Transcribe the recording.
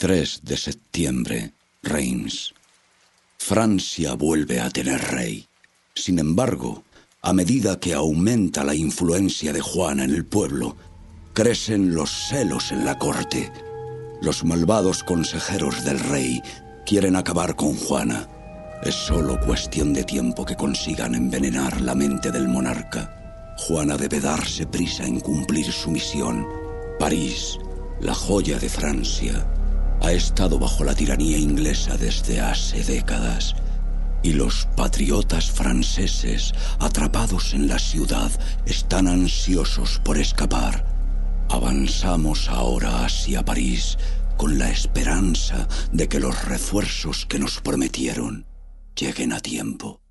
3 de septiembre, Reims. Francia vuelve a tener rey. Sin embargo, a medida que aumenta la influencia de Juana en el pueblo, crecen los celos en la corte. Los malvados consejeros del rey quieren acabar con Juana. Es solo cuestión de tiempo que consigan envenenar la mente del monarca. Juana debe darse prisa en cumplir su misión. París, la joya de Francia, ha estado bajo la tiranía inglesa desde hace décadas. Y los patriotas franceses, atrapados en la ciudad, están ansiosos por escapar. Avanzamos ahora hacia París con la esperanza de que los refuerzos que nos prometieron lleguen a tiempo.